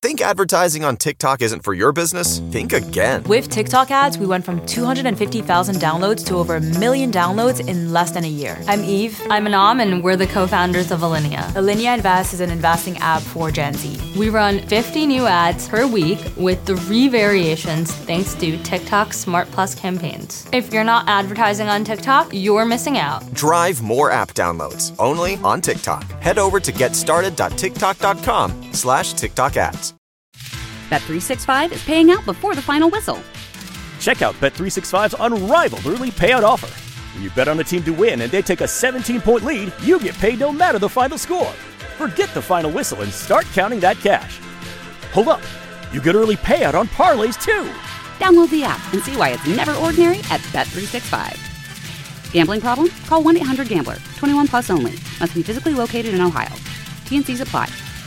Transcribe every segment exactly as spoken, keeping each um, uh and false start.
Think advertising on TikTok isn't for your business? Think again. With TikTok ads, we went from two hundred fifty thousand downloads to over a million downloads in less than a year. I'm Eve. I'm Anam, and we're the co-founders of Alinea. Alinea Invest is an investing app for Gen Z. We run fifty new ads per week with three variations thanks to TikTok's Smart Plus campaigns. If you're not advertising on TikTok, you're missing out. Drive more app downloads only on TikTok. Head over to getstarted.tiktok.com slash TikTok ads. Bet three sixty-five is paying out before the final whistle. Check out Bet three sixty-five's unrivaled early payout offer. When you bet on a team to win and they take a seventeen-point lead, you get paid no matter the final score. Forget the final whistle and start counting that cash. Hold up. You get early payout on parlays, too. Download the app and see why it's never ordinary at Bet three sixty-five. Gambling problem? Call one eight hundred gambler. twenty-one plus only. Must be physically located in Ohio. T and Cs apply.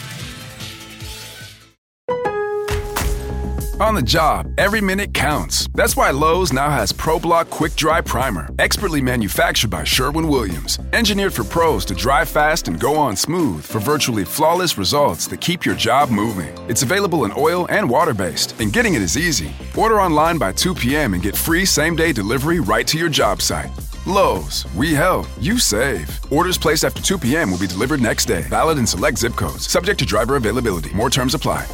On the job, every minute counts. That's why Lowe's now has ProBlock Quick Dry Primer, expertly manufactured by Sherwin-Williams. Engineered for pros to dry fast and go on smooth for virtually flawless results that keep your job moving. It's available in oil and water-based, and getting it is easy. Order online by two p.m. and get free same-day delivery right to your job site. Lowe's, we help, you save. Orders placed after two p.m. will be delivered next day. Valid in select zip codes. Subject to driver availability. More terms apply.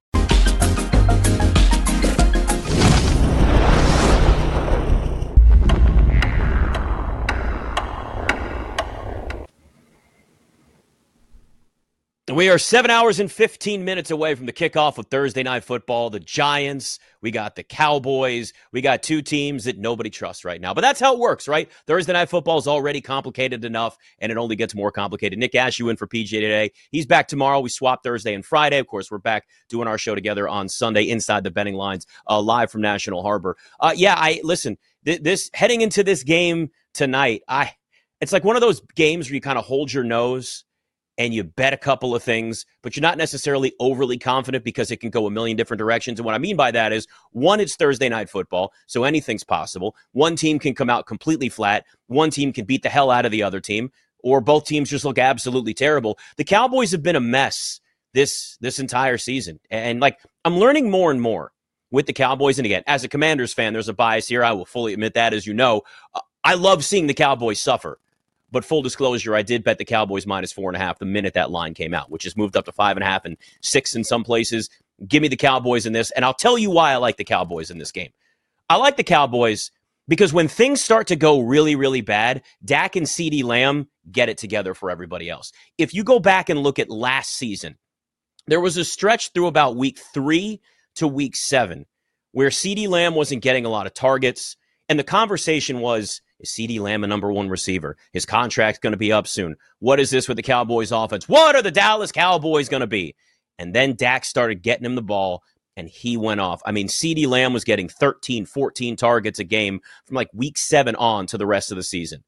We are seven hours and fifteen minutes away from the kickoff of Thursday Night Football. The Giants, we got the Cowboys, we got two teams that nobody trusts right now. But that's how it works, right? Thursday Night Football is already complicated enough, and it only gets more complicated. Nick Ash, you in for P J today. He's back tomorrow. We swap Thursday and Friday. Of course, we're back doing our show together on Sunday inside the betting lines, uh, live from National Harbor. Uh, yeah, I listen, th- this heading into this game tonight, I it's like one of those games where you kind of hold your nose and you bet a couple of things, but you're not necessarily overly confident because it can go a million different directions. And what I mean by that is, one, it's Thursday Night Football, so anything's possible. One team can come out completely flat. One team can beat the hell out of the other team, or both teams just look absolutely terrible. The Cowboys have been a mess this this entire season. And, like, I'm learning more and more with the Cowboys. And, again, as a Commanders fan, there's a bias here. I will fully admit that, as you know. Uh, I love seeing the Cowboys suffer. But full disclosure, I did bet the Cowboys minus four and a half the minute that line came out, which has moved up to five and a half and six in some places. Give me the Cowboys in this, and I'll tell you why I like the Cowboys in this game. I like the Cowboys because when things start to go really, really bad, Dak and CeeDee Lamb get it together for everybody else. If you go back and look at last season, there was a stretch through about week three to week seven where CeeDee Lamb wasn't getting a lot of targets, and the conversation was, is CeeDee Lamb a number one receiver? His contract's going to be up soon. What is this with the Cowboys offense? What are the Dallas Cowboys going to be? And then Dak started getting him the ball, and he went off. I mean, CeeDee Lamb was getting thirteen, fourteen targets a game from like week seven on to the rest of the season.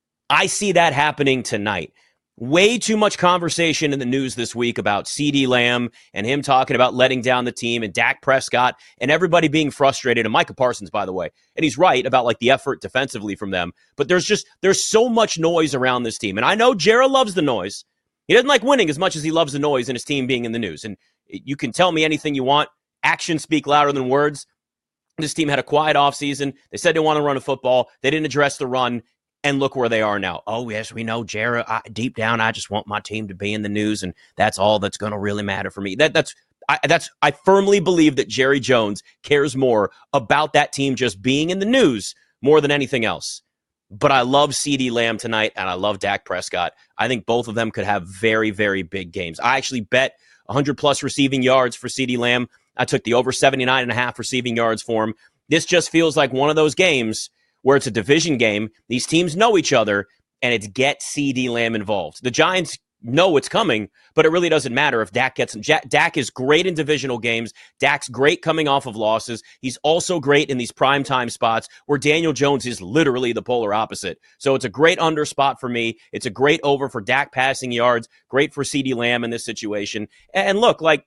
I see that happening tonight. Way too much conversation in the news this week about CeeDee Lamb and him talking about letting down the team and Dak Prescott and everybody being frustrated. And Micah Parsons, by the way. And he's right about like the effort defensively from them. But there's just, there's so much noise around this team. And I know Jarrah loves the noise. He doesn't like winning as much as he loves the noise and his team being in the news. And you can tell me anything you want. Actions speak louder than words. This team had a quiet offseason. They said they want to run a football. They didn't address the run. And look where they are now. Oh, yes, we know, Jarrah. I, deep down, I just want my team to be in the news, and that's all that's going to really matter for me. That that's I, that's I firmly believe that Jerry Jones cares more about that team just being in the news more than anything else. But I love CeeDee Lamb tonight, and I love Dak Prescott. I think both of them could have very, very big games. I actually bet one hundred plus receiving yards for CeeDee Lamb. I took the over seventy-nine and a half receiving yards for him. This just feels like one of those games where it's a division game. These teams know each other, and it's get CeeDee Lamb involved. The Giants know it's coming, but it really doesn't matter if Dak gets him. Dak is great in divisional games. Dak's great coming off of losses. He's also great in these primetime spots where Daniel Jones is literally the polar opposite. So it's a great under spot for me. It's a great over for Dak passing yards. Great for CeeDee Lamb in this situation. And look, like,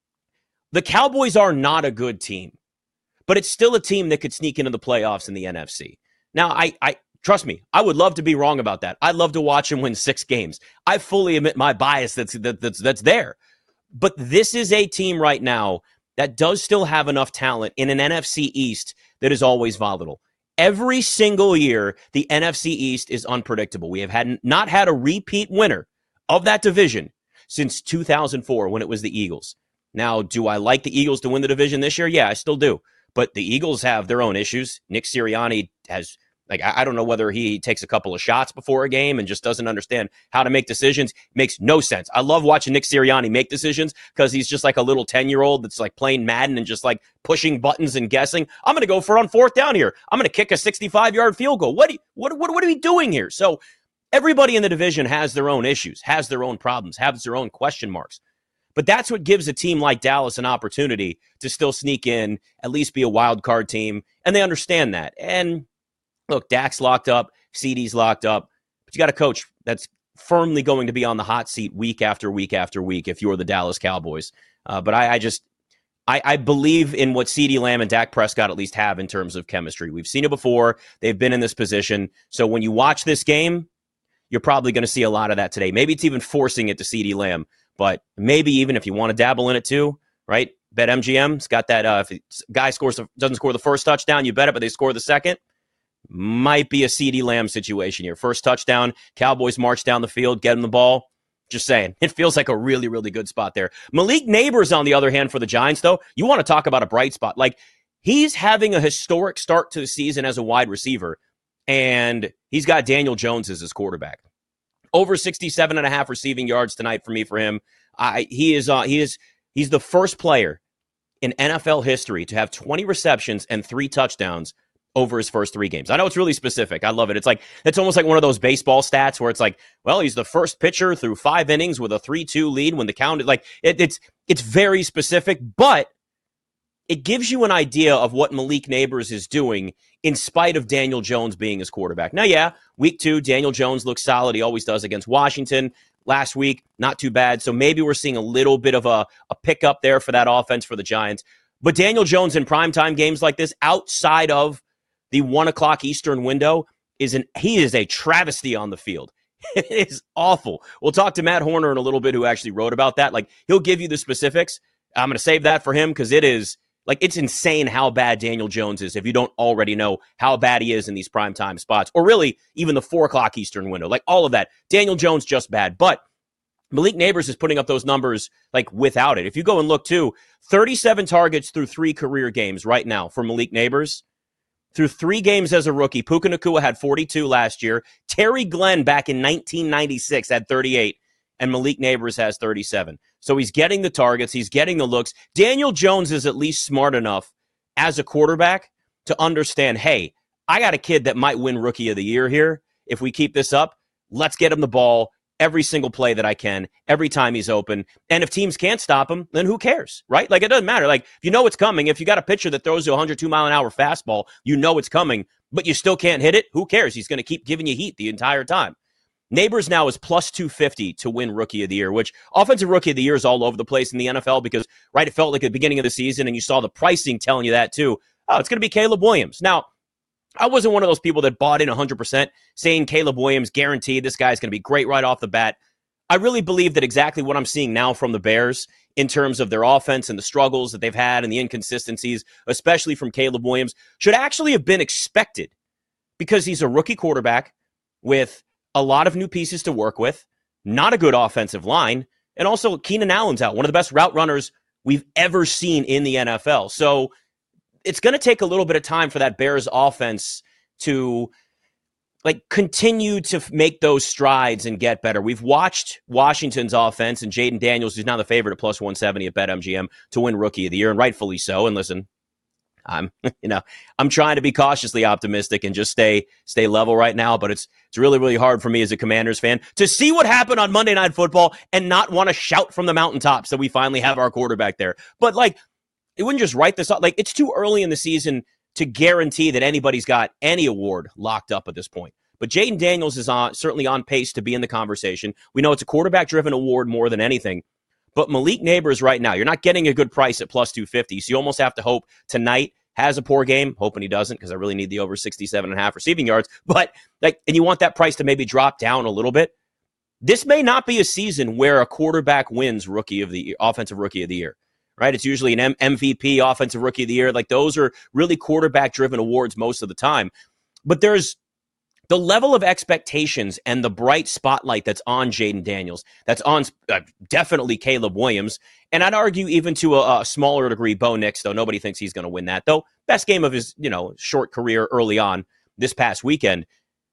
the Cowboys are not a good team, but it's still a team that could sneak into the playoffs in the N F C. Now, I, I trust me, I would love to be wrong about that. I'd love to watch him win six games. I fully admit my bias that's that, that's that's there. But this is a team right now that does still have enough talent in an N F C East that is always volatile. Every single year, the N F C East is unpredictable. We have had not had a repeat winner of that division since two thousand four when it was the Eagles. Now, do I like the Eagles to win the division this year? Yeah, I still do. But the Eagles have their own issues. Nick Sirianni has, like, I don't know whether he takes a couple of shots before a game and just doesn't understand how to make decisions. It makes no sense. I love watching Nick Sirianni make decisions because he's just like a little ten-year-old that's like playing Madden and just like pushing buttons and guessing. I'm going to go for it on fourth down here. I'm going to kick a sixty-five-yard field goal. What, do you, what, what, what are we doing here? So everybody in the division has their own issues, has their own problems, has their own question marks. But that's what gives a team like Dallas an opportunity to still sneak in, at least be a wild card team. And they understand that. And look, Dak's locked up, C D's locked up, but you got a coach that's firmly going to be on the hot seat week after week after week if you're the Dallas Cowboys. Uh, but I, I just, I, I believe in what CeeDee Lamb and Dak Prescott at least have in terms of chemistry. We've seen it before. They've been in this position. So when you watch this game, you're probably going to see a lot of that today. Maybe it's even forcing it to CeeDee Lamb. But maybe even if you want to dabble in it too, right? BetMGM's got that. Uh, if a guy scores the, doesn't score the first touchdown, you bet it, but they score the second. Might be a CeeDee Lamb situation here. First touchdown, Cowboys march down the field, get him the ball. Just saying. It feels like a really, really good spot there. Malik Neighbors, on the other hand, for the Giants, though, you want to talk about a bright spot. Like, he's having a historic start to the season as a wide receiver, and he's got Daniel Jones as his quarterback. Over sixty-seven and a half receiving yards tonight for me for him. I he is uh, he is he's the first player in N F L history to have twenty receptions and three touchdowns over his first three games. I know it's really specific. I love it. It's like it's almost like one of those baseball stats where it's like, well, he's the first pitcher through five innings with a three two lead when the count like it, it's it's very specific, but it gives you an idea of what Malik Neighbors is doing in spite of Daniel Jones being his quarterback. Now, yeah, week two, Daniel Jones looks solid. He always does against Washington. Last week, not too bad. So maybe we're seeing a little bit of a, a pickup there for that offense for the Giants. But Daniel Jones in primetime games like this, outside of the one o'clock Eastern window, is an he is a travesty on the field. It is awful. We'll talk to Matt Horner in a little bit, who actually wrote about that. Like, he'll give you the specifics. I'm going to save that for him because it is Like, it's insane how bad Daniel Jones is if you don't already know how bad he is in these primetime spots, or really even the four o'clock Eastern window. Like, all of that. Daniel Jones just bad. But Malik Neighbors is putting up those numbers, like, without it. If you go and look, too, thirty-seven targets through three career games right now for Malik Neighbors. Through three games as a rookie, Puka Nacua had forty-two last year. Terry Glenn back in nineteen ninety-six had thirty-eight. And Malik Neighbors has thirty-seven. So he's getting the targets. He's getting the looks. Daniel Jones is at least smart enough as a quarterback to understand, hey, I got a kid that might win Rookie of the Year here. If we keep this up, let's get him the ball every single play that I can, every time he's open. And if teams can't stop him, then who cares, right? Like, it doesn't matter. Like, if you know it's coming, if you got a pitcher that throws you a one hundred two mile an hour fastball, you know it's coming, but you still can't hit it, who cares? He's going to keep giving you heat the entire time. Neighbors now is plus two fifty to win Rookie of the Year, which Offensive Rookie of the Year is all over the place in the N F L because, right, it felt like at the beginning of the season, and you saw the pricing telling you that too. Oh, it's going to be Caleb Williams. Now, I wasn't one of those people that bought in one hundred percent saying Caleb Williams, guaranteed this guy's going to be great right off the bat. I really believe that exactly what I'm seeing now from the Bears in terms of their offense and the struggles that they've had and the inconsistencies, especially from Caleb Williams, should actually have been expected because he's a rookie quarterback with a lot of new pieces to work with, not a good offensive line, and also Keenan Allen's out, one of the best route runners we've ever seen in the N F L. So it's going to take a little bit of time for that Bears offense to like continue to make those strides and get better. We've watched Washington's offense and Jaden Daniels, who's now the favorite at plus one seventy at BetMGM to win Rookie of the Year, and rightfully so. And listen, I'm, you know, I'm trying to be cautiously optimistic and just stay, stay level right now. But it's, it's really, really hard for me as a Commanders fan to see what happened on Monday Night Football and not want to shout from the mountaintops that we finally have our quarterback there. But like, it wouldn't just write this up. Like, it's too early in the season to guarantee that anybody's got any award locked up at this point. But Jaden Daniels is on, certainly on pace to be in the conversation. We know it's a quarterback-driven award more than anything. But Malik Neighbors right now, you're not getting a good price at plus two fifty, so you almost have to hope tonight has a poor game, hoping he doesn't, because I really need the over sixty-seven and a half receiving yards. But like, and you want that price to maybe drop down a little bit. this may not be a season where a quarterback wins rookie of the year, offensive rookie of the year, right? It's usually an M- MVP, offensive rookie of the year. Like those are really quarterback driven awards most of the time. But there's the level of expectations and the bright spotlight that's on Jayden Daniels, that's on uh, definitely Caleb Williams, and I'd argue even to a, a smaller degree Bo Nix, though nobody thinks he's going to win that, though best game of his, you know, short career early on this past weekend.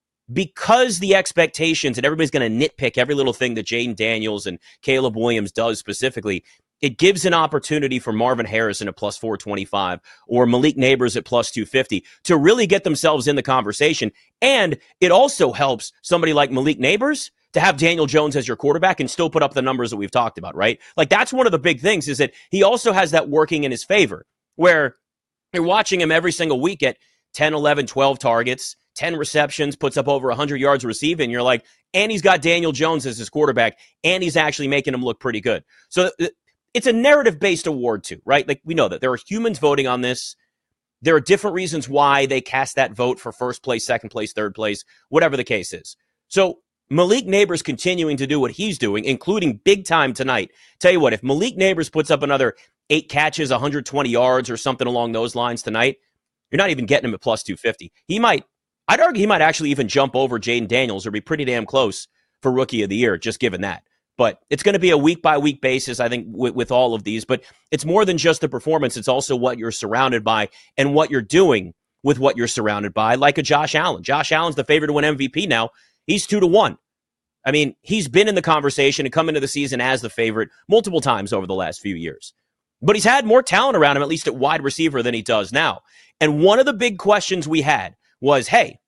Because the expectations and everybody's going to nitpick every little thing that Jayden Daniels and Caleb Williams does specifically, it gives an opportunity for Marvin Harrison at plus four twenty-five or Malik Neighbors at plus two fifty to really get themselves in the conversation. And it also helps somebody like Malik Neighbors to have Daniel Jones as your quarterback and still put up the numbers that we've talked about, right? Like that's one of the big things is that he also has that working in his favor where you're watching him every single week at ten, eleven, twelve targets, ten receptions, puts up over one hundred yards receiving. You're like, and he's got Daniel Jones as his quarterback, and he's actually making him look pretty good. So it's a narrative-based award too, right? Like we know that there are humans voting on this. There are different reasons why they cast that vote for first place, second place, third place, whatever the case is. So Malik Neighbors continuing to do what he's doing, including big time tonight. Tell you what, if Malik Neighbors puts up another eight catches, one hundred twenty yards or something along those lines tonight, you're not even getting him at plus two fifty. He might, I'd argue he might actually even jump over Jayden Daniels or be pretty damn close for rookie of the year, just given that. But it's going to be a week-by-week basis, I think, with, with all of these. But it's more than just the performance. It's also what you're surrounded by and what you're doing with what you're surrounded by, like a Josh Allen. Josh Allen's the favorite to win M V P now. He's two to one. I mean, he's been in the conversation and come into the season as the favorite multiple times over the last few years. But he's had more talent around him, at least at wide receiver, than he does now. And one of the big questions we had was, hey,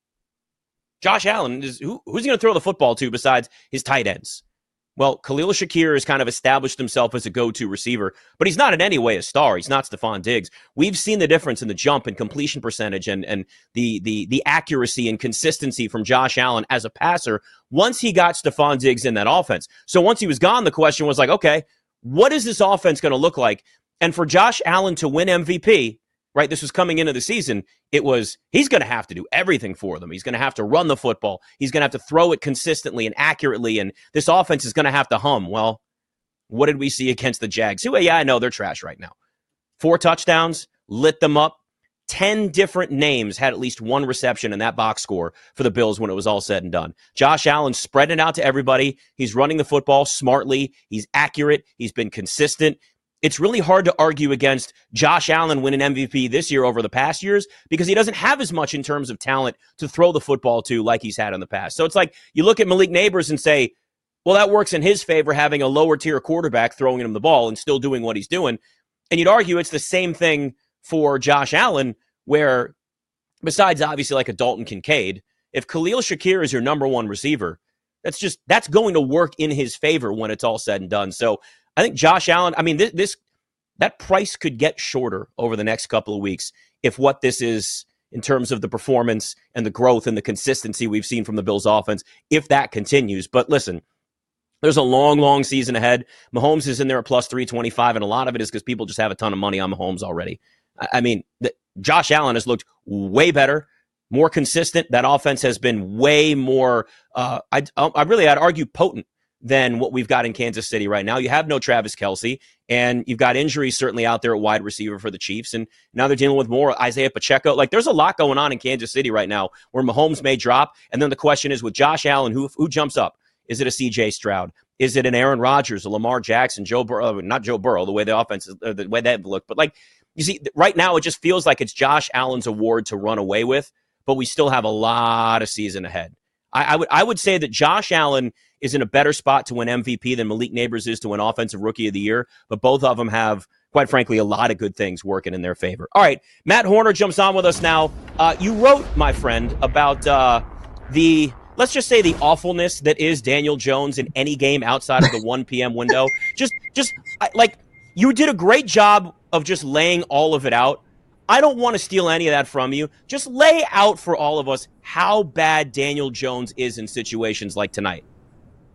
Josh Allen, is who, who's he going to throw the football to besides his tight ends? Well, Khalil Shakir has kind of established himself as a go-to receiver, but he's not in any way a star. He's not Stephon Diggs. We've seen the difference in the jump and completion percentage and, and the, the, the accuracy and consistency from Josh Allen as a passer once he got Stephon Diggs in that offense. So once he was gone, the question was like, okay, what is this offense going to look like? And for Josh Allen to win M V P, right, this was coming into the season, it was, he's going to have to do everything for them. He's going to have to run the football. He's going to have to throw it consistently and accurately, and this offense is going to have to hum. Well, what did we see against the Jags? Who, yeah, I know they're trash right now. Four touchdowns, lit them up. Ten different names had at least one reception in that box score for the Bills when it was all said and done. Josh Allen spread it out to everybody. He's running the football smartly. He's accurate. He's been consistent. It's really hard to argue against Josh Allen winning M V P this year over the past years because he doesn't have as much in terms of talent to throw the football to like he's had in the past. So it's like you look at Malik Neighbors and say, well, that works in his favor having a lower tier quarterback throwing him the ball and still doing what he's doing. And you'd argue it's the same thing for Josh Allen where besides obviously like a Dalton Kincaid, if Khalil Shakir is your number one receiver, that's just that's going to work in his favor when it's all said and done. So I think Josh Allen, I mean, this, this that price could get shorter over the next couple of weeks if what this is in terms of the performance and the growth and the consistency we've seen from the Bills offense, if that continues. But listen, there's a long, long season ahead. Mahomes is in there at plus three twenty-five, and a lot of it is because people just have a ton of money on Mahomes already. I, I mean, the, Josh Allen has looked way better, more consistent. That offense has been way more, uh, I, I really, I'd argue potent than what we've got in Kansas City right now. You have no Travis Kelce, and you've got injuries certainly out there at wide receiver for the Chiefs, and now they're dealing with more Isaiah Pacheco. Like, there's a lot going on in Kansas City right now where Mahomes may drop, and then the question is with Josh Allen, who who jumps up? Is it a C J Stroud? Is it an Aaron Rodgers, a Lamar Jackson, Joe Burrow? Not Joe Burrow, the way the offense is, the way they've looked, but like, you see, right now it just feels like it's Josh Allen's award to run away with, but we still have a lot of season ahead. I, I would I would say that Josh Allen is in a better spot to win M V P than Malik Neighbors is to win Offensive Rookie of the Year, but both of them have, quite frankly, a lot of good things working in their favor. All right, Matt Horner jumps on with us now. Uh, you wrote, my friend, about uh, the, let's just say the awfulness that is Daniel Jones in any game outside of the one p.m. window. Just, just like, you did a great job of just laying all of it out. I don't want to steal any of that from you. Just lay out for all of us how bad Daniel Jones is in situations like tonight.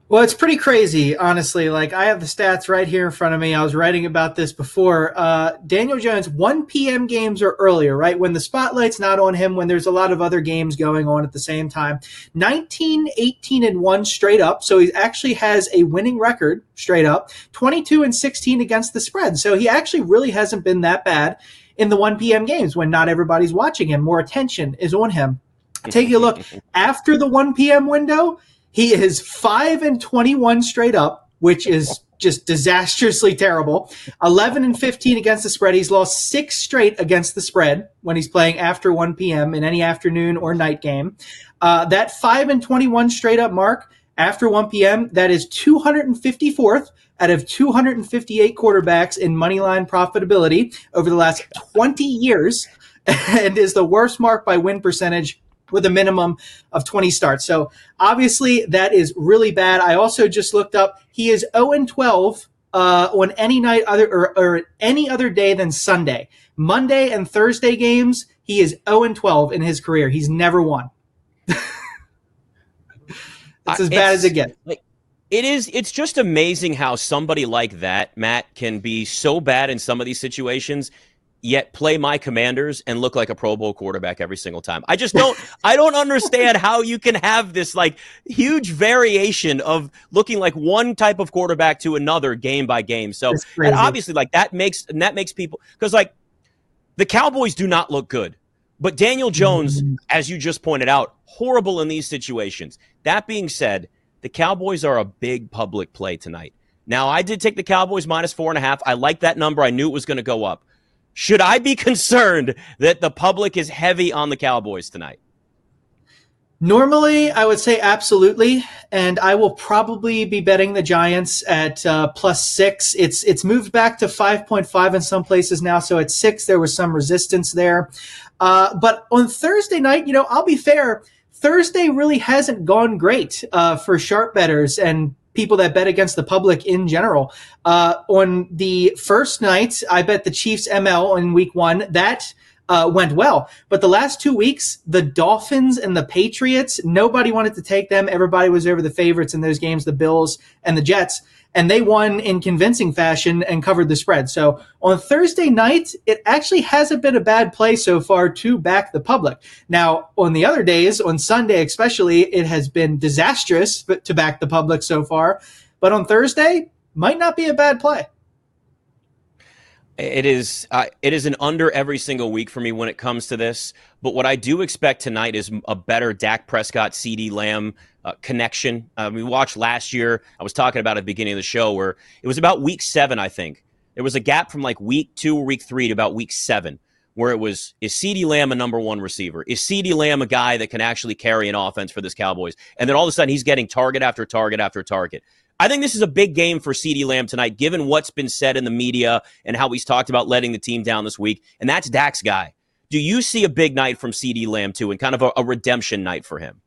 Well, it's pretty crazy, honestly. Like, I have the stats right here in front of me. I was writing about this before. Uh, Daniel Jones, one p.m. games or earlier, right? When the spotlight's not on him, when there's a lot of other games going on at the same time. nineteen, eighteen, and one straight up. So he actually has a winning record straight up. twenty-two and sixteen against the spread. So he actually really hasn't been that bad in the one p.m. games when not everybody's watching him. More attention is on him. Taking a look after the one p.m. window, he is five and twenty-one straight up, which is just disastrously terrible. eleven and fifteen against the spread. He's lost six straight against the spread when he's playing after one p.m. in any afternoon or night game. Uh, that five and twenty-one straight up mark after one p.m., that is two hundred fifty-fourth out of two hundred fifty-eight quarterbacks in moneyline profitability over the last twenty years, and is the worst mark by win percentage with a minimum of twenty starts. So obviously that is really bad. I also just looked up, he is oh and twelve uh, on any night other or, or any other day than Sunday. Monday and Thursday games, he is oh and twelve in his career. He's never won. It's as bad as it gets. Like, it is. It's just amazing how somebody like that, Matt, can be so bad in some of these situations, yet play my Commanders and look like a Pro Bowl quarterback every single time. I just don't, I don't understand how you can have this like huge variation of looking like one type of quarterback to another game by game. So, and obviously like that makes, and that makes people, because like the Cowboys do not look good, but Daniel Jones, mm-hmm. as you just pointed out, horrible in these situations. That being said, the Cowboys are a big public play tonight. Now, I did take the Cowboys minus four and a half. I like that number. I knew it was going to go up. Should I be concerned that the public is heavy on the Cowboys tonight? Normally, I would say absolutely, and I will probably be betting the Giants at uh, plus six. It's it's moved back to five point five in some places now, so at six there was some resistance there. Uh, but on Thursday night, you know, I'll be fair, Thursday really hasn't gone great uh, for sharp bettors and people that bet against the public in general. Uh, on the first night, I bet the Chiefs M L in week one. That uh, went well. But the last two weeks, the Dolphins and the Patriots, nobody wanted to take them. Everybody was over the favorites in those games, the Bills and the Jets. And they won in convincing fashion and covered the spread. So on Thursday night, it actually hasn't been a bad play so far to back the public. Now, on the other days, on Sunday especially, it has been disastrous to back the public so far. But on Thursday, might not be a bad play. It is uh, it is an under every single week for me when it comes to this. But what I do expect tonight is a better Dak Prescott, CeeDee Lamb uh, connection. Uh, we watched last year. I was talking about at the beginning of the show where it was about week seven, I think. There was a gap from like week two or week three to about week seven where it was, is CeeDee Lamb a number one receiver? Is CeeDee Lamb a guy that can actually carry an offense for this Cowboys? And then all of a sudden he's getting target after target after target. I think this is a big game for CeeDee Lamb tonight, given what's been said in the media and how he's talked about letting the team down this week. And that's Dak's guy. Do you see a big night from CeeDee Lamb, too, and kind of a, a redemption night for him?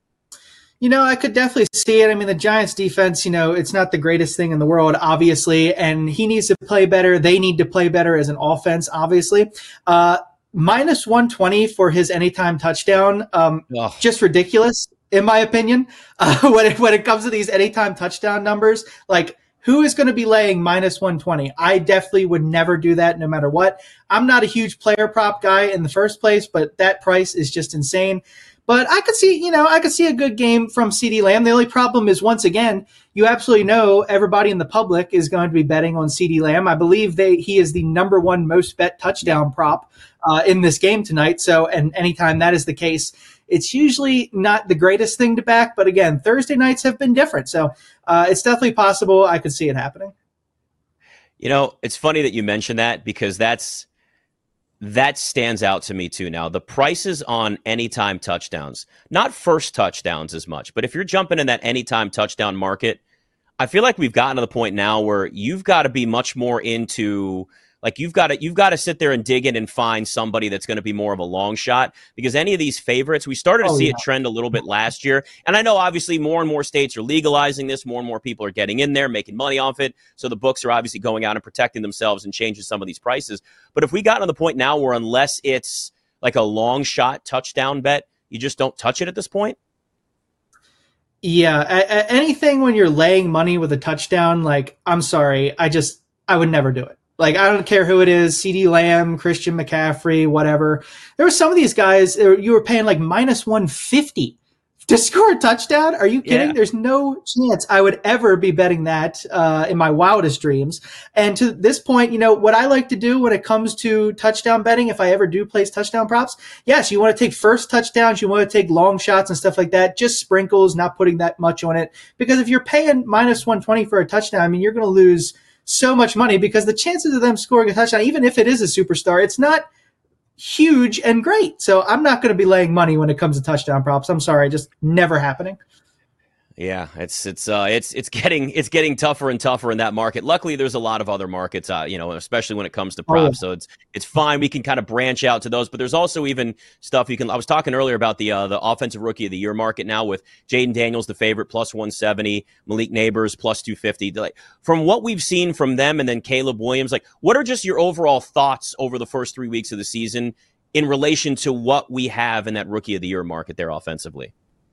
You know, I could definitely see it. I mean, the Giants defense, you know, it's not the greatest thing in the world, obviously, and he needs to play better. They need to play better as an offense, obviously. Uh, minus one twenty for his anytime touchdown, um, just ridiculous. In my opinion, uh, when it, when it comes to these anytime touchdown numbers, like who is going to be laying minus one twenty? I definitely would never do that no matter what. I'm not a huge player prop guy in the first place, but that price is just insane. But I could see, you know, I could see a good game from CeeDee Lamb. The only problem is, once again, you absolutely know everybody in the public is going to be betting on CeeDee Lamb. I believe they he is the number one most bet touchdown prop uh, in this game tonight. So, and anytime that is the case, it's usually not the greatest thing to back. But again, Thursday nights have been different. So uh, it's definitely possible. I could see it happening. You know, it's funny that you mentioned that because that's, that stands out to me too. Now, the prices on anytime touchdowns, not first touchdowns as much, but if you're jumping in that anytime touchdown market, I feel like we've gotten to the point now where you've got to be much more into, like you've got to you've got to sit there and dig in and find somebody that's going to be more of a long shot, because any of these favorites, we started to oh, see yeah. it trend a little bit last year. And I know obviously more and more states are legalizing this, more and more people are getting in there, making money off it. So the books are obviously going out and protecting themselves and changing some of these prices. But if we got to the point now where unless it's like a long shot touchdown bet, you just don't touch it at this point? Yeah, a- a- anything when you're laying money with a touchdown, like, I'm sorry, I just, I would never do it. Like, I don't care who it is, CeeDee Lamb, Christian McCaffrey, whatever. There were some of these guys, you were paying like minus one fifty to score a touchdown. Are you kidding? Yeah. There's no chance I would ever be betting that uh, in my wildest dreams. And to this point, you know, what I like to do when it comes to touchdown betting, if I ever do place touchdown props, yes, you want to take first touchdowns, you want to take long shots and stuff like that, just sprinkles, not putting that much on it. Because if you're paying minus one twenty for a touchdown, I mean, you're going to lose so much money because the chances of them scoring a touchdown, even if it is a superstar, it's not huge and great. So I'm not going to be laying money when it comes to touchdown props. I'm sorry, just never happening. Yeah, it's it's uh it's it's getting it's getting tougher and tougher in that market. Luckily, there's a lot of other markets, uh, you know, especially when it comes to props. Oh, yeah. So it's it's fine. We can kind of branch out to those, but there's also even stuff you can. I was talking earlier about the uh, the offensive rookie of the year market now with Jaden Daniels, the favorite, plus one seventy, Malik Neighbors plus two fifty. Like, from what we've seen from them, and then Caleb Williams, like, what are just your overall thoughts over the first three weeks of the season in relation to what we have in that rookie of the year market there offensively?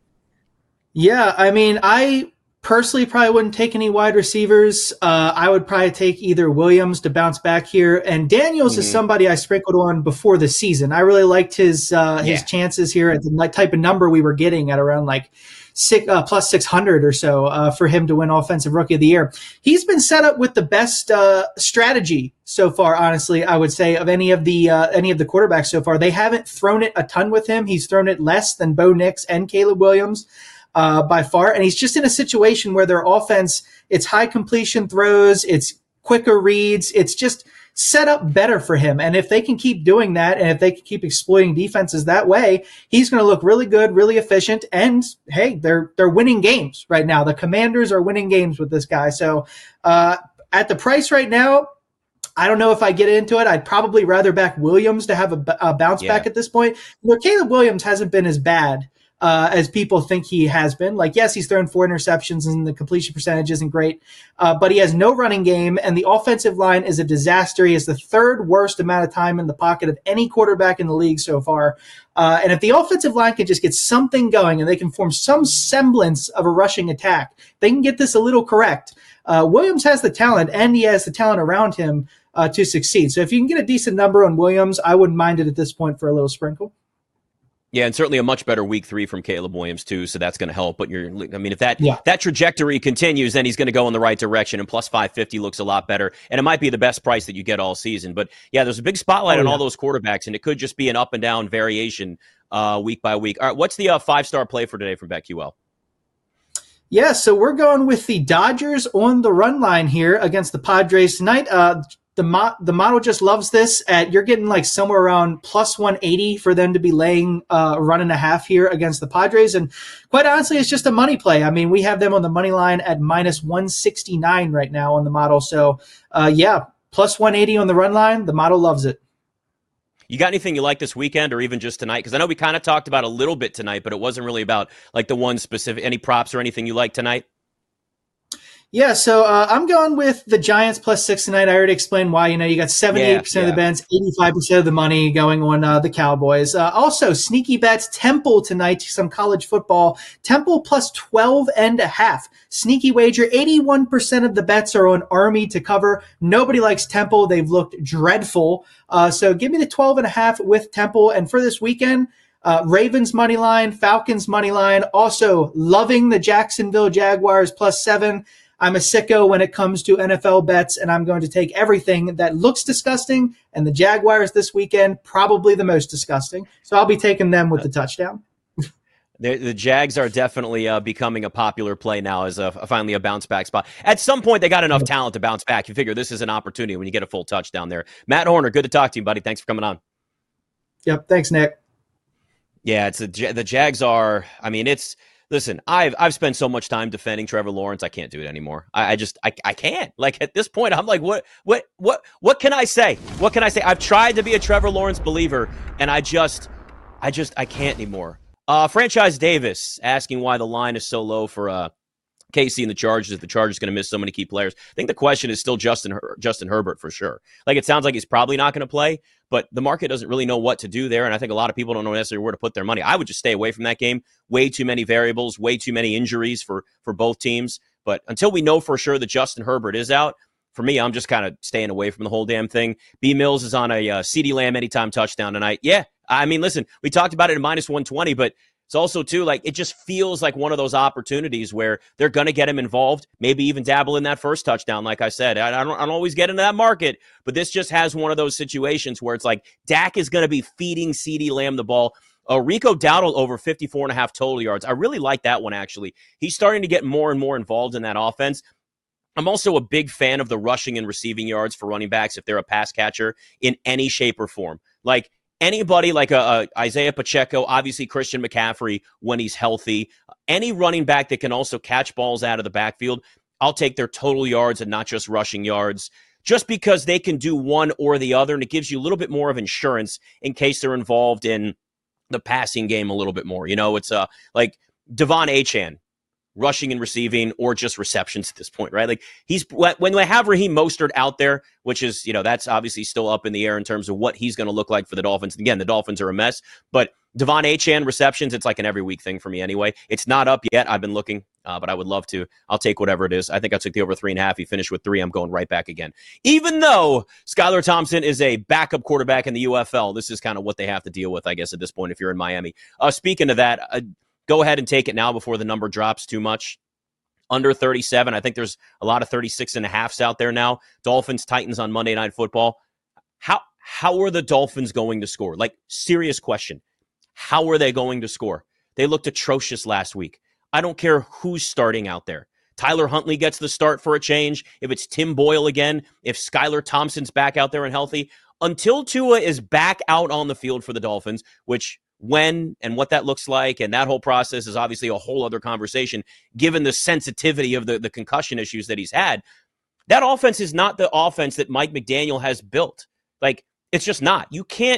Yeah, I mean, I personally probably wouldn't take any wide receivers. Uh, I would probably take either Williams to bounce back here. And Daniels mm-hmm. is somebody I sprinkled on before the season. I really liked his uh, his yeah. chances here at the type of number we were getting at around like six, uh, plus six hundred or so uh, for him to win Offensive Rookie of the Year. He's been set up with the best uh, strategy so far, honestly, I would say, of any of the uh, any of the quarterbacks so far. They haven't thrown it a ton with him. He's thrown it less than Bo Nix and Caleb Williams. Uh, by far. And he's just in a situation where their offense, it's high completion throws, it's quicker reads, it's just set up better for him. And if they can keep doing that, and if they can keep exploiting defenses that way, he's going to look really good, really efficient. And hey, they're, they're winning games right now. The Commanders are winning games with this guy. So, uh, at the price right now, I don't know if I get into it. I'd probably rather back Williams to have a, a bounce yeah. back at this point. You know, Caleb Williams hasn't been as bad Uh, as people think he has been. Like, yes, he's thrown four interceptions and the completion percentage isn't great, uh, but he has no running game, and the offensive line is a disaster. He has the third worst amount of time in the pocket of any quarterback in the league so far. Uh, and if the offensive line can just get something going and they can form some semblance of a rushing attack, they can get this a little correct. Uh, Williams has the talent, and he has the talent around him uh, to succeed. So if you can get a decent number on Williams, I wouldn't mind it at this point for a little sprinkle. Yeah, and certainly a much better week three from Caleb Williams too, so that's going to help. But you're, I mean, if that yeah. that trajectory continues, then he's going to go in the right direction. And plus five fifty looks a lot better, and it might be the best price that you get all season. But yeah, there's a big spotlight oh, on yeah. all those quarterbacks, and it could just be an up and down variation uh, week by week. All right, what's the uh, five star play for today from BetQL? Yeah, so we're going with the Dodgers on the run line here against the Padres tonight. Uh, The mo- the model just loves this. At you're getting like somewhere around plus one eighty for them to be laying uh, a run and a half here against the Padres. And quite honestly, it's just a money play. I mean, we have them on the money line at minus one sixty-nine right now on the model. So, uh, yeah, plus one eighty on the run line. The model loves it. You got anything you like this weekend or even just tonight? Because I know we kind of talked about a little bit tonight, but it wasn't really about like the one specific, any props or anything you like tonight? Yeah, so uh, I'm going with the Giants plus six tonight. I already explained why. You know, you got seventy-eight percent yeah, yeah. of the bets, eighty-five percent of the money going on uh, the Cowboys. Uh, also, sneaky bets, Temple tonight, some college football. Temple plus twelve and a half. Sneaky wager, eighty-one percent of the bets are on Army to cover. Nobody likes Temple. They've looked dreadful. Uh, so give me the twelve and a half with Temple. And for this weekend, Uh, Ravens money line, Falcons money line. Also loving the Jacksonville Jaguars plus seven. I'm a sicko when it comes to N F L bets, and I'm going to take everything that looks disgusting, and the Jaguars this weekend, probably the most disgusting. So I'll be taking them with the touchdown. The, the Jags are definitely uh, becoming a popular play now as a, a finally a bounce back spot. At some point, they got enough talent to bounce back. You figure this is an opportunity when you get a full touchdown there. Matt Horner, good to talk to you, buddy. Thanks for coming on. Yep. Thanks, Nick. Yeah, it's a, the Jags are, I mean, it's, listen, I've I've spent so much time defending Trevor Lawrence, I can't do it anymore. I, I just I, I can't. Like at this point, I'm like, what what what what can I say? What can I say? I've tried to be a Trevor Lawrence believer, and I just I just I can't anymore. Uh, Franchise Davis asking why the line is so low for uh K C and the Chargers, if the Chargers going to miss so many key players. I think the question is still Justin Her- Justin Herbert for sure. Like, it sounds like he's probably not going to play, but the market doesn't really know what to do there, and I think a lot of people don't know necessarily where to put their money. I would just stay away from that game. Way too many variables, way too many injuries for, for both teams. But until we know for sure that Justin Herbert is out, for me, I'm just kind of staying away from the whole damn thing. B. Mills is on a uh, CeeDee Lamb anytime touchdown tonight. Yeah, I mean, listen, we talked about it at minus one twenty, but it's also, too, like, it just feels like one of those opportunities where they're going to get him involved, maybe even dabble in that first touchdown, like I said. I, I, don't, I don't always get into that market, but this just has one of those situations where it's like Dak is going to be feeding CeeDee Lamb the ball. Uh, Rico Dowdle over fifty-four and a half total yards. I really like that one, actually. He's starting to get more and more involved in that offense. I'm also a big fan of the rushing and receiving yards for running backs if they're a pass catcher in any shape or form. Like, anybody like a, a Isaiah Pacheco, obviously Christian McCaffrey when he's healthy, any running back that can also catch balls out of the backfield, I'll take their total yards and not just rushing yards, just because they can do one or the other, and it gives you a little bit more of insurance in case they're involved in the passing game a little bit more. You know, it's uh, like Devon Achane, rushing and receiving, or just receptions at this point, right? Like, he's when they have Raheem Mostert out there, which is, you know, that's obviously still up in the air in terms of what he's going to look like for the Dolphins. And again, the Dolphins are a mess, but Devon Achane receptions, it's like an every week thing for me anyway. It's not up yet. I've been looking, uh, but I would love to. I'll take whatever it is. I think I took the over three and a half. He finished with three. I'm going right back again. Even though Skylar Thompson is a backup quarterback in the U F L, this is kind of what they have to deal with, I guess, at this point if you're in Miami. Uh, speaking of that, uh, go ahead and take it now before the number drops too much. Under thirty-seven. I think there's a lot of thirty-six and a halves out there now. Dolphins, Titans on Monday Night Football. How how are the Dolphins going to score? Like, serious question. How are they going to score? They looked atrocious last week. I don't care who's starting out there. Tyler Huntley gets the start for a change. If it's Tim Boyle again, if Skylar Thompson's back out there and healthy, until Tua is back out on the field for the Dolphins, which when and what that looks like, and that whole process is obviously a whole other conversation, given the sensitivity of the, the concussion issues that he's had. That offense is not the offense that Mike McDaniel has built. Like, it's just not. You can't,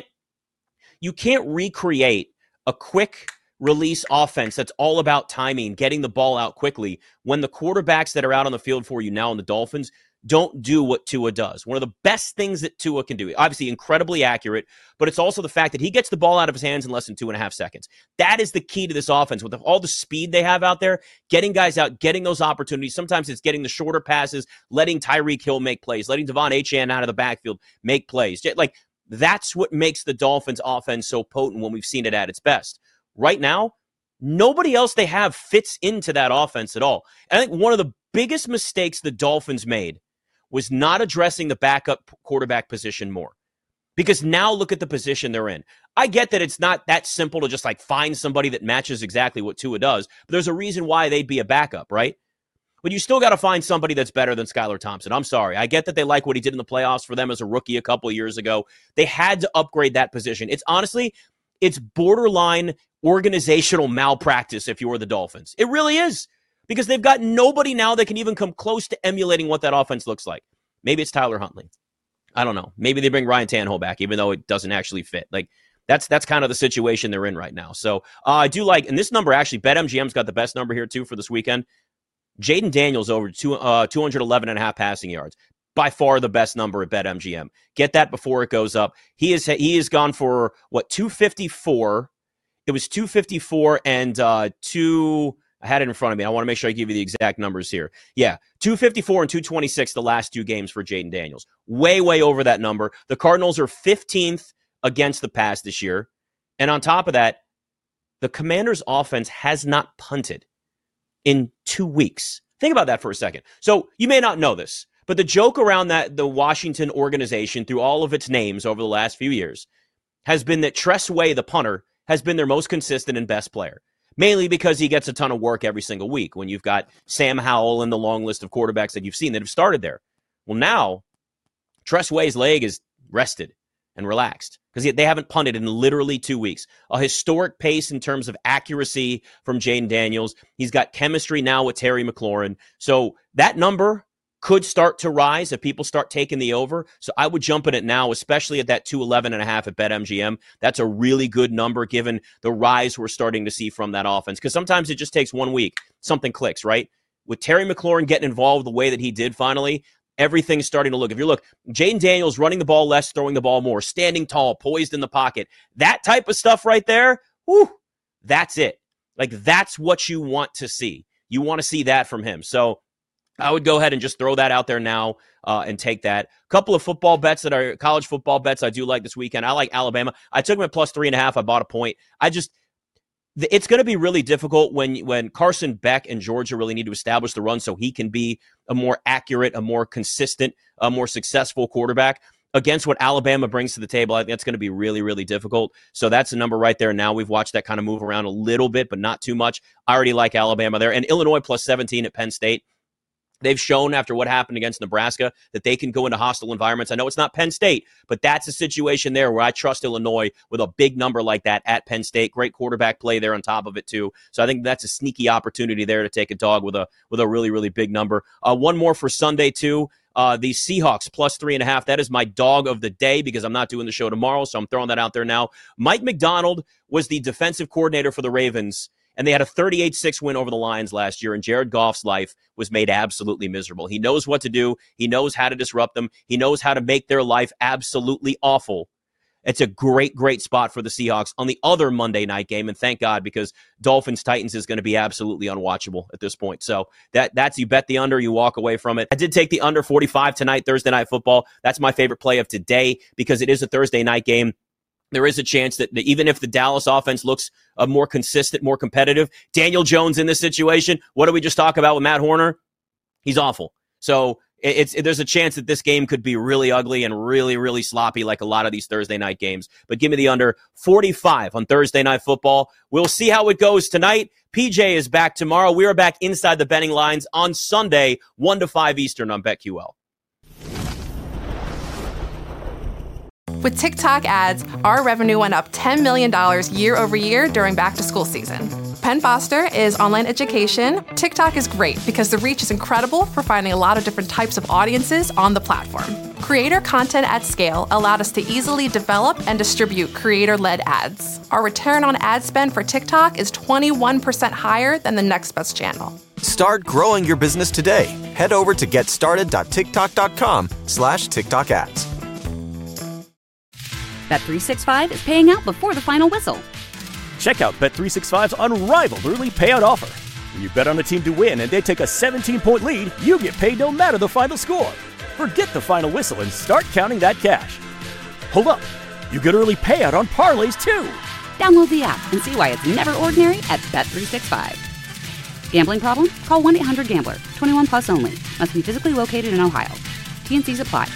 you can't recreate a quick release offense that's all about timing, getting the ball out quickly, when the quarterbacks that are out on the field for you now in the Dolphins don't do what Tua does. One of the best things that Tua can do, obviously incredibly accurate, but it's also the fact that he gets the ball out of his hands in less than two and a half seconds. That is the key to this offense. With all the speed they have out there, getting guys out, getting those opportunities. Sometimes it's getting the shorter passes, letting Tyreek Hill make plays, letting Devon Achane out of the backfield make plays. Like, that's what makes the Dolphins offense so potent when we've seen it at its best. Right now, nobody else they have fits into that offense at all. And I think one of the biggest mistakes the Dolphins made was not addressing the backup quarterback position more. Because now look at the position they're in. I get that it's not that simple to just like find somebody that matches exactly what Tua does, but there's a reason why they'd be a backup, right? But you still got to find somebody that's better than Skylar Thompson. I'm sorry. I get that they like what he did in the playoffs for them as a rookie a couple of years ago. They had to upgrade that position. It's honestly, it's borderline organizational malpractice if you were the Dolphins. It really is. Because they've got nobody now that can even come close to emulating what that offense looks like. Maybe it's Tyler Huntley. I don't know. Maybe they bring Ryan Tannehill back, even though it doesn't actually fit. Like, that's that's kind of the situation they're in right now. So uh, I do like, and this number actually, BetMGM's got the best number here too for this weekend. Jaden Daniels over two, uh, two eleven and a half passing yards. By far the best number at BetMGM. Get that before it goes up. He is he has gone for, what, two fifty-four. It was two fifty-four and uh, two... I had it in front of me. I want to make sure I give you the exact numbers here. Yeah, two fifty-four and two twenty-six the last two games for Jaden Daniels. Way, way over that number. The Cardinals are fifteenth against the pass this year. And on top of that, the Commanders' offense has not punted in two weeks. Think about that for a second. So you may not know this, but the joke around that the Washington organization through all of its names over the last few years has been that Tress Way, the punter, has been their most consistent and best player. Mainly because he gets a ton of work every single week when you've got Sam Howell and the long list of quarterbacks that you've seen that have started there. Well, now, Tress Way's leg is rested and relaxed because they haven't punted in literally two weeks. A historic pace in terms of accuracy from Jaden Daniels. He's got chemistry now with Terry McLaurin. So that number could start to rise if people start taking the over. So I would jump in it now, especially at that two eleven and a half at BetMGM. That's a really good number given the rise we're starting to see from that offense. Because sometimes it just takes one week. Something clicks, right? with Terry McLaurin getting involved the way that he did finally, everything's starting to look. If you look, Jaden Daniels running the ball less, throwing the ball more, standing tall, poised in the pocket, that type of stuff right there, whew, that's it. Like, that's what you want to see. You want to see that from him. So I would go ahead and just throw that out there now uh, and take that. A couple of football bets that are college football bets I do like this weekend. I like Alabama. I took them at plus three and a half. I bought a point. I just, it's going to be really difficult when when Carson Beck and Georgia really need to establish the run so he can be a more accurate, a more consistent, a more successful quarterback against what Alabama brings to the table. I think that's going to be really, really difficult. So that's a number right there. Now we've watched that kind of move around a little bit, but not too much. I already like Alabama there. And Illinois plus seventeen at Penn State. They've shown after what happened against Nebraska that they can go into hostile environments. I know it's not Penn State, but that's a situation there where I trust Illinois with a big number like that at Penn State. Great quarterback play there on top of it too. So I think that's a sneaky opportunity there to take a dog with a with a really, really big number. Uh, one more for Sunday too. Uh, the Seahawks plus three and a half. That is my dog of the day because I'm not doing the show tomorrow, so I'm throwing that out there now. Mike McDonald was the defensive coordinator for the Ravens, and they had a thirty-eight six win over the Lions last year, and Jared Goff's life was made absolutely miserable. He knows what to do. He knows how to disrupt them. He knows how to make their life absolutely awful. It's a great, great spot for the Seahawks on the other Monday night game, and thank God because Dolphins-Titans is going to be absolutely unwatchable at this point. So that that's you bet the under, you walk away from it. I did take the under forty-five tonight, Thursday Night Football. That's my favorite play of today because it is a Thursday night game. There is a chance that even if the Dallas offense looks uh, more consistent, more competitive, Daniel Jones in this situation, what did we just talk about with Matt Horner? He's awful. So it's it, there's a chance that this game could be really ugly and really, really sloppy like a lot of these Thursday night games. But give me the under forty-five on Thursday Night Football. We'll see how it goes tonight. P J is back tomorrow. We are back inside the betting lines on Sunday, one to five Eastern on BetQL. With TikTok ads, our revenue went up ten million dollars year over year during back-to-school season. Penn Foster is online education. TikTok is great because the reach is incredible for finding a lot of different types of audiences on the platform. Creator content at scale allowed us to easily develop and distribute creator-led ads. Our return on ad spend for TikTok is twenty-one percent higher than the next best channel. Start growing your business today. Head over to getstarted.tiktok.com slash TikTok ads. Bet three sixty-five is paying out before the final whistle. Check out Bet three sixty-five's unrivaled early payout offer. When you bet on a team to win and they take a seventeen-point lead, you get paid no matter the final score. Forget the final whistle and start counting that cash. Hold up. You get early payout on parlays, too. Download the app and see why it's never ordinary at Bet three sixty-five. Gambling problem? Call one eight hundred gambler. twenty-one plus only. Must be physically located in Ohio. T and C's apply.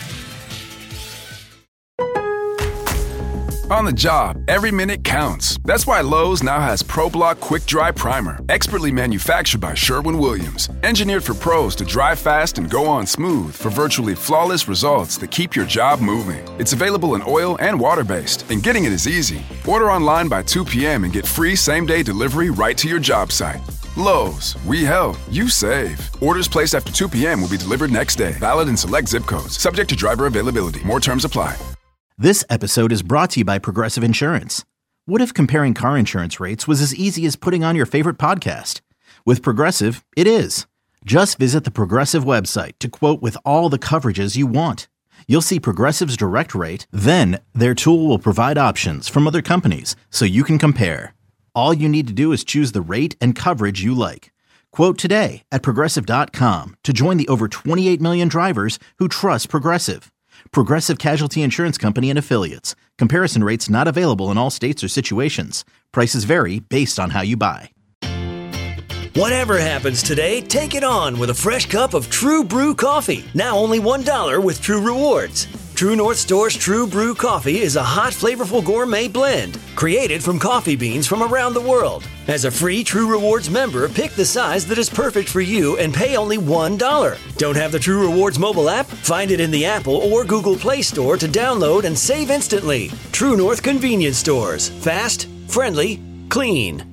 On the job, every minute counts. That's why Lowe's now has ProBlock Quick Dry Primer, expertly manufactured by Sherwin-Williams. Engineered for pros to dry fast and go on smooth for virtually flawless results that keep your job moving. It's available in oil and water-based, and getting it is easy. Order online by two p.m. and get free same-day delivery right to your job site. Lowe's, we help, you save. Orders placed after two p.m. will be delivered next day. Valid in select zip codes. Subject to driver availability. More terms apply. This episode is brought to you by Progressive Insurance. What if comparing car insurance rates was as easy as putting on your favorite podcast? With Progressive, it is. Just visit the Progressive website to quote with all the coverages you want. You'll see Progressive's direct rate, then their tool will provide options from other companies so you can compare. All you need to do is choose the rate and coverage you like. Quote today at Progressive dot com to join the over twenty-eight million drivers who trust Progressive. Progressive Casualty Insurance Company and Affiliates. Comparison rates not available in all states or situations. Prices vary based on how you buy. Whatever happens today, take it on with a fresh cup of True Brew coffee. Now only one dollar with True Rewards. True North Store's True Brew coffee is a hot, flavorful gourmet blend created from coffee beans from around the world. As a free True Rewards member, pick the size that is perfect for you and pay only one dollar. Don't have the True Rewards mobile app? Find it in the Apple or Google Play Store to download and save instantly. True North Convenience Stores. Fast, friendly, clean.